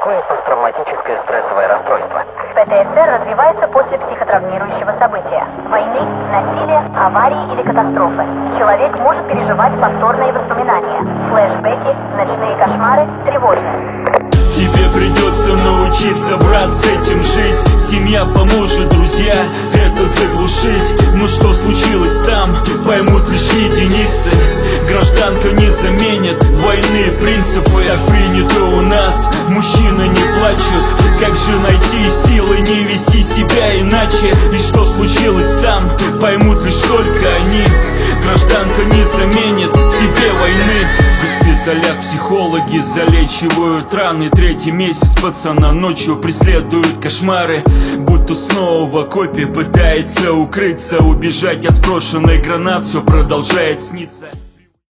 такое посттравматическое стрессовое расстройство? ПТСР развивается после психотравмирующего события – войны, насилия, аварии или катастрофы. Человек может переживать повторные воспоминания, флешбеки, ночные кошмары, тревожность. Тебе придется научиться, брат, с этим жить. Семья поможет, друзья, это заглушить. Но что случилось там, поймут лишь единицы. Гражданка не заменит войны принципы. Так принято у нас, мужчины не плачут. Как же найти силы не вести себя иначе? И что случилось там, поймут лишь только они. Гражданка не заменит тебе войны. В госпиталях психологи залечивают раны. Третий месяц пацана ночью преследуют кошмары. Будто снова в окопе пытается укрыться. Убежать от сброшенной гранат все продолжает сниться.